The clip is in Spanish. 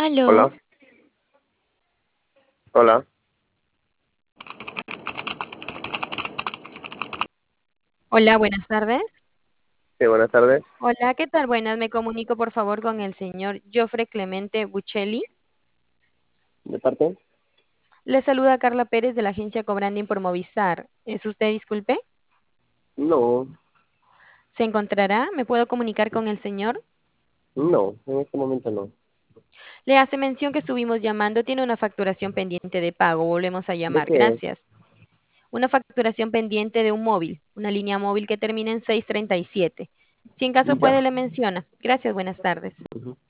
Aló, Hola, hola, hola, buenas tardes. sí, buenas tardes. Hola, ¿qué tal? Buenas, me comunico por favor con el señor Jofre Clemente Buccelli. ¿De parte? Le saluda Carla Pérez de la agencia Cobranding por Movistar. ¿Es usted, disculpe? No, ¿Se encontrará? ¿Me puedo comunicar con el señor? no, en este momento no. Le hace mención que estuvimos llamando, tiene una facturación pendiente de pago. Volvemos a ¿De llamar. qué? Gracias. Una facturación pendiente de un móvil, una línea móvil que termina en 637. Si en caso Ya. puede, le menciona. Gracias, buenas tardes. Ujú.